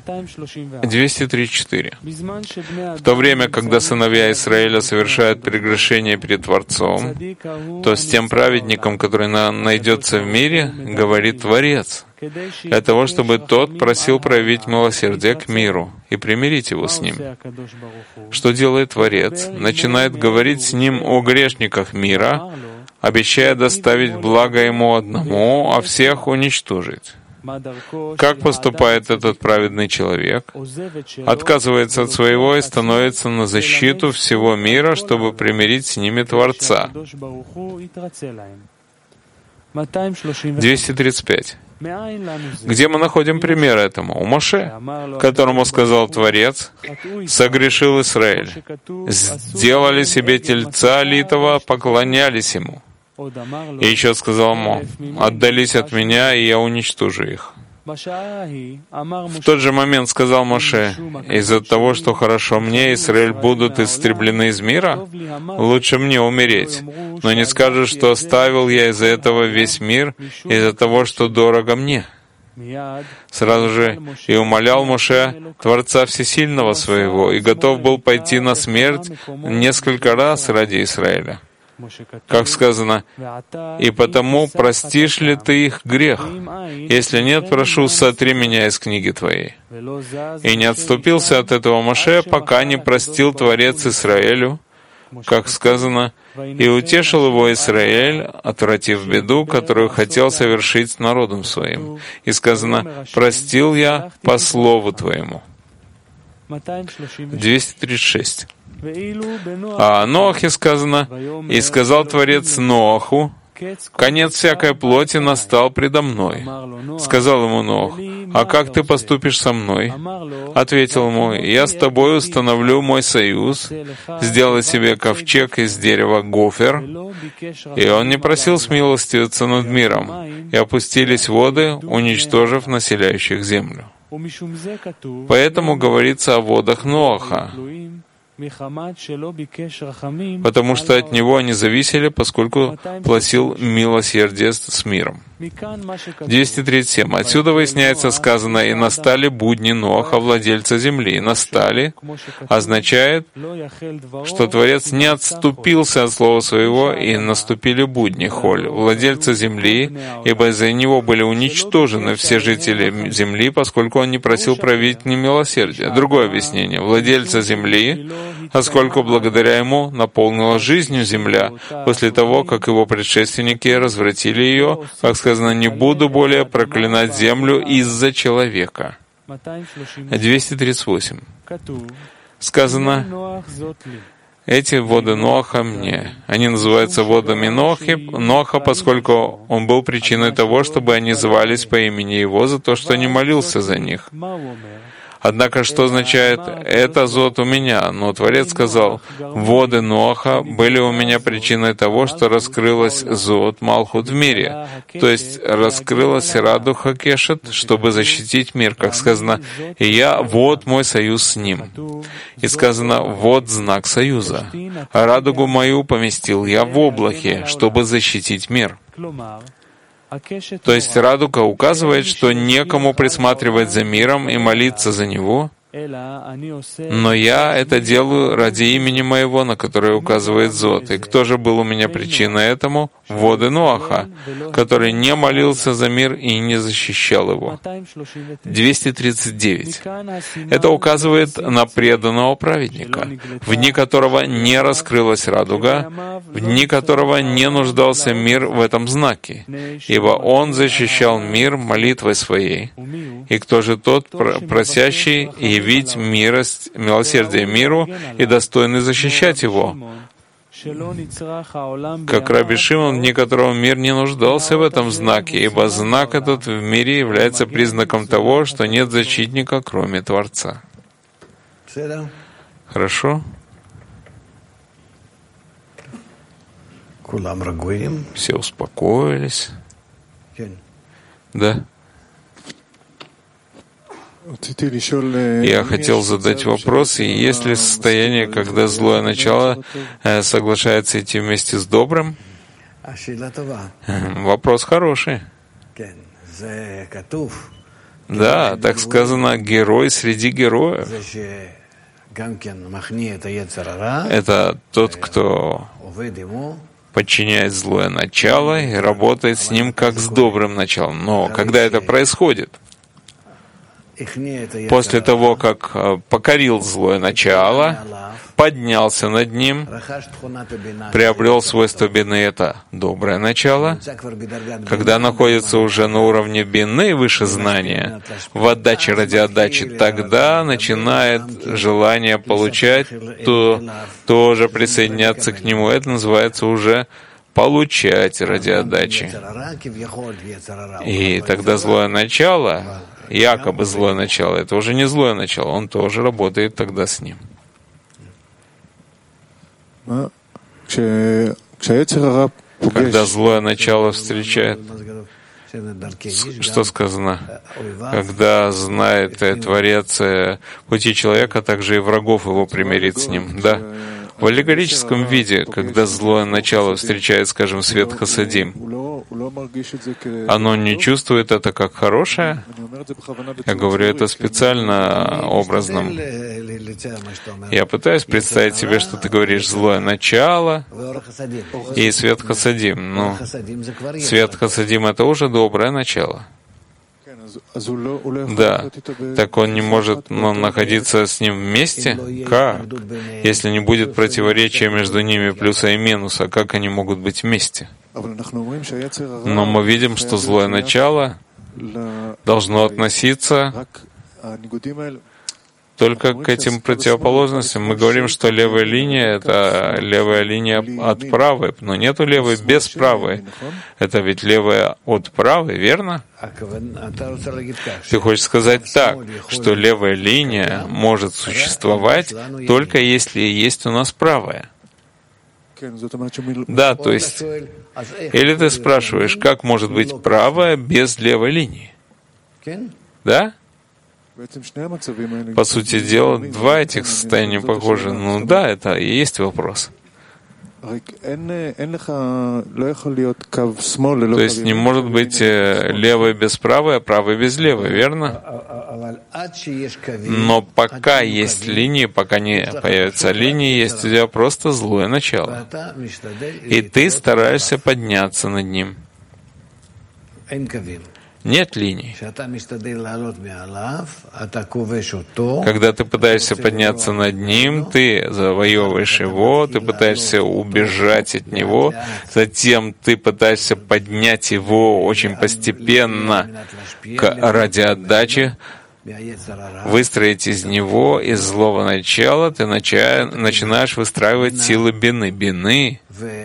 234. В то время, когда сыновья Израиля совершают прегрешение перед Творцом, то с тем праведником, который найдется в мире, говорит Творец, для того, чтобы тот просил проявить милосердие к миру и примирить его с ним. Что делает Творец? Начинает говорить с ним о грешниках мира, обещая доставить благо ему одному, а всех уничтожить. Как поступает этот праведный человек? Отказывается от своего и становится на защиту всего мира, чтобы примирить с ними Творца. 235. Где мы находим пример этому? У Моше, которому сказал Творец: «Согрешил Израиль, сделали себе тельца литого, поклонялись ему». И еще сказал ему: «Отдались от меня, и я уничтожу их». В тот же момент сказал Моше: «Из-за того, что хорошо мне, Израиль будут истреблены из мира? Лучше мне умереть. Но не скажешь, что оставил я из-за этого весь мир, из-за того, что дорого мне». Сразу же и умолял Моше Творца Всесильного своего, и готов был пойти на смерть несколько раз ради Израиля. Как сказано: «И потому простишь ли ты их грех? Если нет, прошу, сотри меня из книги твоей». И не отступился от этого Моше, пока не простил Творец Израилю, как сказано: «И утешил его Израиль, отвратив беду, которую хотел совершить с народом своим». И сказано: «Простил я по слову твоему». 236. А о Ноахе сказано: «И сказал Творец Ноаху: конец всякой плоти настал предо мной». Сказал ему Ноах: «А как ты поступишь со мной?» Ответил ему: «Я с тобой установлю мой союз, сделай себе ковчег из дерева гофер». И он не просил смилостивиться над миром, и опустились воды, уничтожив населяющих землю. Поэтому говорится о водах Ноаха, потому что от него они зависели, поскольку платил милосердие с миром. 237. Отсюда выясняется сказанное: «И настали будни Ноаха, владельца земли». «Настали» означает, что Творец не отступился от слова своего, и наступили будни Холь, владельца земли, ибо из-за него были уничтожены все жители земли, поскольку он не просил проявить милосердие. Другое объяснение: владельца земли, поскольку благодаря ему наполнила жизнью земля после того, как его предшественники развратили ее, как сказано: «Не буду более проклинать землю из-за человека». 238. Сказано: Эти воды Ноаха мне. Они называются водами Ноаха, поскольку он был причиной того, чтобы они звались по имени его за то, что не молился за них. Однако, что означает «это зод у меня»? Но Творец сказал, воды Ноаха были у меня причиной того, что раскрылась зод Малхут в мире. То есть раскрылась Радуха Кешет, чтобы защитить мир, как сказано, «И я, вот мой союз с ним». И сказано, вот знак союза. А радугу мою поместил я в облаке, чтобы защитить мир. То есть радуга указывает, что некому присматривать за миром и молиться за него, но я это делаю ради имени моего, на которое указывает Зод. И кто же был у меня причиной этому? Воды Ноаха, который не молился за мир и не защищал его. 239. Это указывает на преданного праведника, в дни которого не раскрылась радуга, в дни которого не нуждался мир в этом знаке, ибо он защищал мир молитвой своей. И кто же тот, просящий явить милосердие миру и достойный защищать его? Как Раби Шимон, в дни которого мир не нуждался в этом знаке, ибо знак этот в мире является признаком того, что нет защитника, кроме Творца. Хорошо? Все успокоились? Да? Я хотел задать вопрос, и есть ли состояние, когда злое начало соглашается идти вместе с добрым? Вопрос хороший. Да, так сказано, герой среди героев. Это тот, кто подчиняет злое начало и работает с ним как с добрым началом. Но когда это происходит? После того, как покорил злое начало, поднялся над ним, приобрел свойство бины, это доброе начало, когда находится уже на уровне бины выше знания, в отдаче ради отдачи, тогда начинает желание получать, то тоже присоединяться к нему. Это называется уже получать ради отдачи. И тогда злое начало, якобы злое начало, это уже не злое начало, он тоже работает тогда с ним. Когда злое начало встречает, что сказано? Когда знает Творец пути человека, также и врагов его примирит с ним. Да. В аллегорическом виде, когда злое начало встречает, скажем, свет хасадим, оно не чувствует это как хорошее. Я говорю это специально образным. Я пытаюсь представить себе, что ты говоришь злое начало и свет хасадим. Но свет хасадим — это уже доброе начало. Да, так он не может находиться с ним вместе? Как? Если не будет противоречия между ними плюса и минуса, как они могут быть вместе? Но мы видим, что злое начало должно относиться только к этим противоположностям. Мы говорим, что левая линия — это левая линия от правой, но нету левой без правой. Это ведь левая от правой, верно? Ты хочешь сказать так, что левая линия может существовать только если есть у нас правая. Да, то есть, или ты спрашиваешь, как может быть правая без левой линии? Да? По сути дела, два этих состояния похожи. Ну да, это и есть вопрос. То есть не может быть левой без правой, а правой без левой, верно? Но пока есть линии, пока не появятся линии, есть у тебя просто злое начало. И ты стараешься подняться над ним. Нет линий. Когда ты пытаешься подняться над ним, ты завоевываешь его, ты пытаешься убежать от него, затем ты пытаешься поднять его очень постепенно ради отдачи, выстроить из него, из злого начала, ты начинаешь выстраивать силы бины.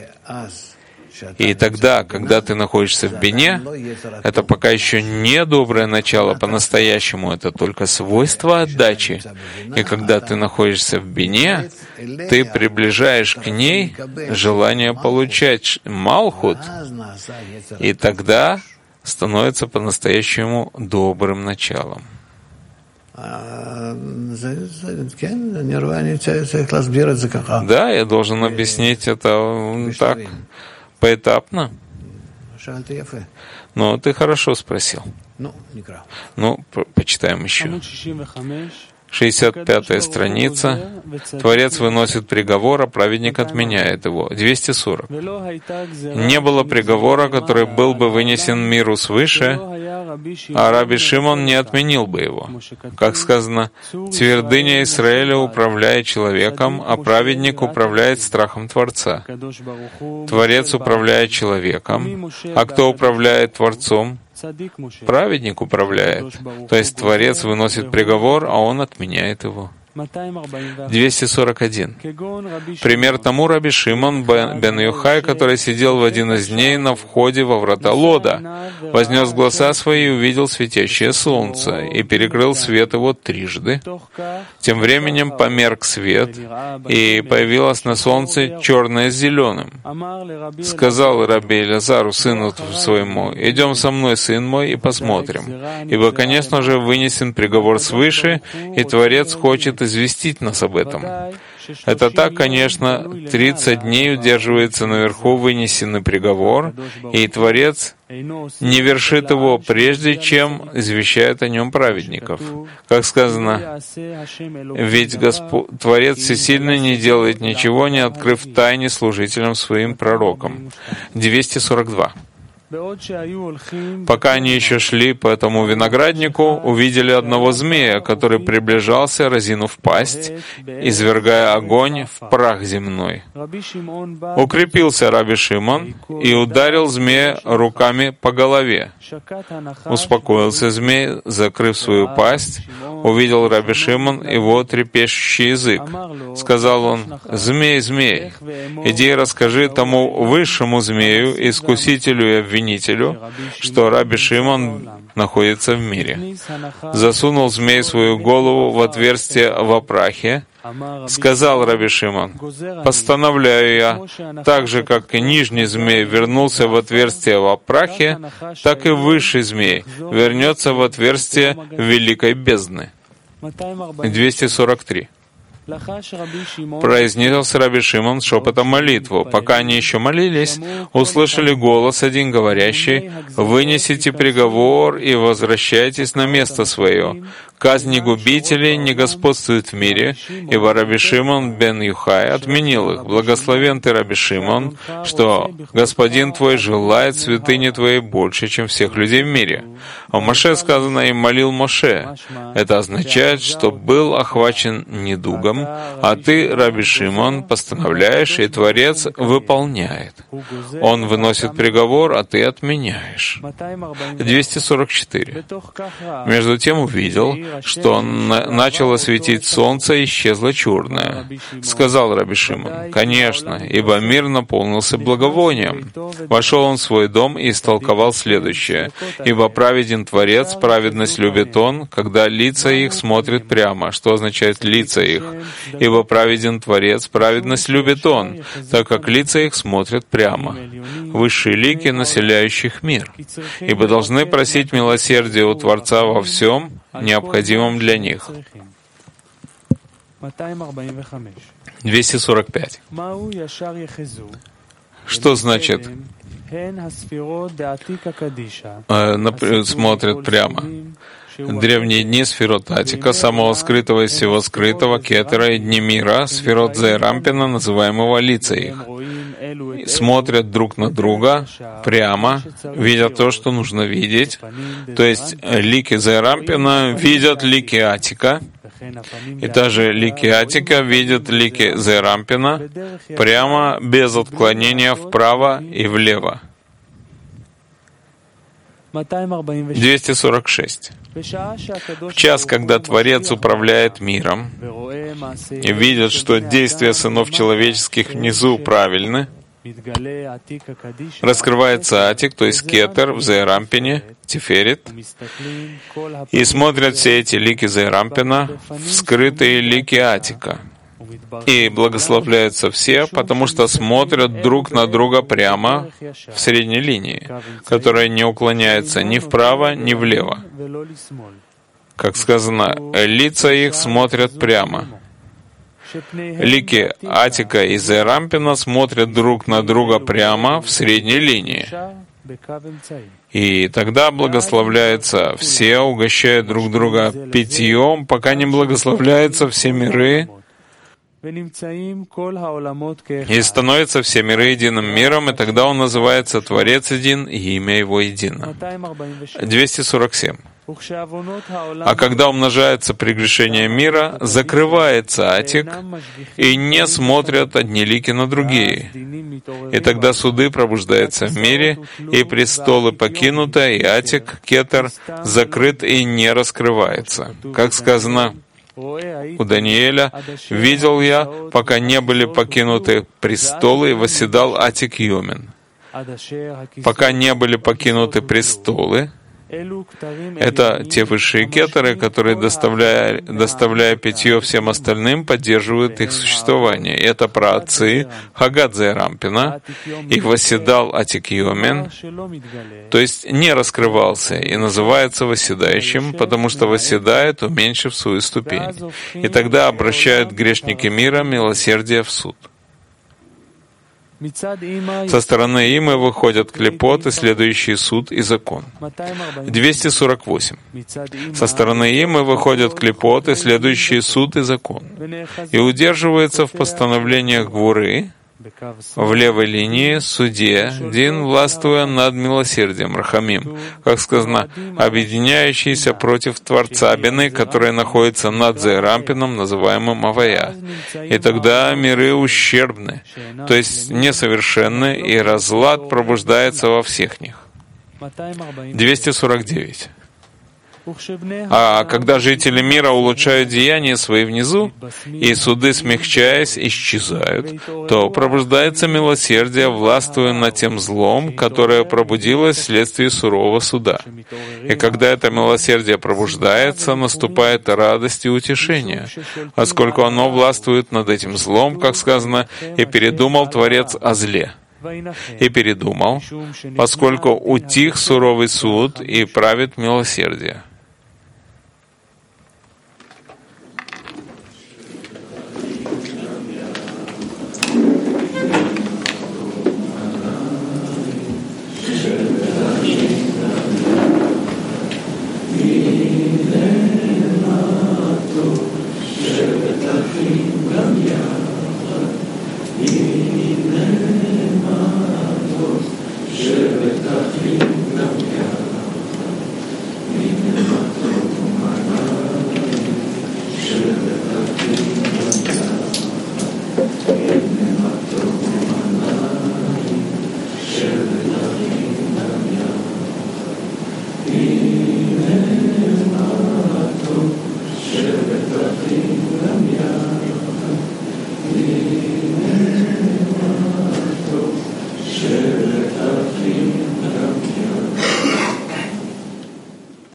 И тогда, когда ты находишься в бине, это пока еще не доброе начало по-настоящему, это только свойство отдачи. И когда ты находишься в бине, ты приближаешь к ней желание получать малхут, и тогда становится по-настоящему добрым началом. Да, я должен объяснить это так, поэтапно. Но ты хорошо спросил. Ну, почитаем еще. 65-я страница. Творец выносит приговор, а праведник отменяет его. 240. Не было приговора, который был бы вынесен миру свыше, а Раби Шимон не отменил бы его. Как сказано, твердыня Израиля управляет человеком, а праведник управляет страхом Творца. Творец управляет человеком, а кто управляет Творцом? Праведник управляет, то есть Творец выносит приговор, а он отменяет его. 241. Пример тому Раби Шимон бен Юхай, который сидел в один из дней на входе во врата Лода, вознес глаза свои и увидел светящее солнце, и перекрыл свет его трижды. Тем временем померк свет, и появилось на солнце черное с зеленым. Сказал Раби Элязару, сыну своему: «Идем со мной, сын мой, и посмотрим. Ибо, конечно же, вынесен приговор свыше, и Творец хочет известить нас об этом». Это так, конечно, 30 дней удерживается наверху вынесенный приговор, и Творец не вершит его, прежде чем извещает о нем праведников. Как сказано, ведь Творец всесильный не делает ничего, не открыв тайне служителям своим пророкам. 242. Пока они еще шли по этому винограднику, увидели одного змея, который приближался, разинув пасть, извергая огонь в прах земной. Укрепился Раби Шимон и ударил змея руками по голове. Успокоился змей, закрыв свою пасть, увидел Раби Шимон его трепещущий язык. Сказал он: «Змей, змей, иди и расскажи тому высшему змею, искусителю и обвинителю, что Раби Шимон находится в мире». Засунул змей свою голову в отверстие во прахе. Сказал Раби Шимон: «Постановляю я, так же, как и нижний змей вернулся в отверстие во прахе, так и высший змей вернется в отверстие великой бездны». 243. Произнес Раби Шимон шепотом молитву. Пока они еще молились, услышали голос один, говорящий: «Вынесите приговор и возвращайтесь на место свое. Казни губителей не господствует в мире, ибо Раби Шимон бен Юхай отменил их. Благословен ты, Раби Шимон, что Господин твой желает святыни твоей больше, чем всех людей в мире». О Моше сказано: «Им молил Моше». Это означает, что был охвачен недугом, а ты, Раби Шимон, постановляешь, и Творец выполняет. Он выносит приговор, а ты отменяешь. 244. Между тем увидел, что начало светить солнце, и исчезло черное. Сказал Раби Шимон: «Конечно, ибо мир наполнился благовонием». Вошел он в свой дом и истолковал следующее: «Ибо праведен Творец, праведность любит Он, когда лица их смотрят прямо». Что означает лица их? «Ибо праведен Творец, праведность любит Он, так как лица их смотрят прямо». Высшие лики, населяющих мир. Ибо должны просить милосердия у Творца во всем необходимом для них. 245. Что значит смотрят прямо? Древние дни сферот Атика, самого скрытого из всего скрытого, Кетера, и дни мира, сферот Зерампина, называемого лица их. Смотрят друг на друга прямо, видят то, что нужно видеть. То есть лики Зерампина видят лики Атика, и также лики Атика видят лики Зерампина прямо, без отклонения вправо и влево. 246. В час, когда Творец управляет миром и видит, что действия сынов человеческих внизу правильны, раскрывается Атик, то есть Кетер в Зеэрампине, Тиферет, и смотрят все эти лики Зеэрампина в скрытые лики Атика. И благословляются все, потому что смотрят друг на друга прямо в средней линии, которая не уклоняется ни вправо, ни влево. Как сказано, лица их смотрят прямо. Лики Атика и Зеэрампина смотрят друг на друга прямо в средней линии. И тогда благословляются все, угощая друг друга питьем, пока не благословляются все миры, и становятся все миры единым миром, и тогда он называется Творец един, и имя его едино. 247. А когда умножается прегрешение мира, закрывается Атик, и не смотрят одни лики на другие. И тогда суды пробуждаются в мире, и престолы покинуты, и Атик, Кетер, закрыт и не раскрывается. Как сказано у Даниэля, «Видел я, пока не были покинуты престолы, и восседал Атик Йомин». Пока не были покинуты престолы, это те высшие кетеры, которые, доставляя питье всем остальным, поддерживают их существование. И это праотцы Хагат Зеэрампина, и восседал Атик Йомин, то есть не раскрывался и называется восседающим, потому что восседает, уменьшив свою ступень. И тогда обращают грешники мира милосердие в суд. Со стороны Имы выходят клепот, и следующий суд и закон. 248. Со стороны Имы выходят клепот, и следующий суд и закон. И удерживается в постановлениях Гвуры, в левой линии, судья, Дин, властвуя над милосердием, Рахамим, как сказано, объединяющийся против Творца Бины, который находится над Зеэрампином, называемым Авая. И тогда миры ущербны, то есть несовершенны, и разлад пробуждается во всех них. 249. А когда жители мира улучшают деяния свои внизу, и суды, смягчаясь, исчезают, то пробуждается милосердие, властвуя над тем злом, которое пробудилось вследствие сурового суда. И когда это милосердие пробуждается, наступает радость и утешение, поскольку оно властвует над этим злом, как сказано, «И передумал Творец о зле». И передумал, поскольку утих суровый суд и правит милосердие.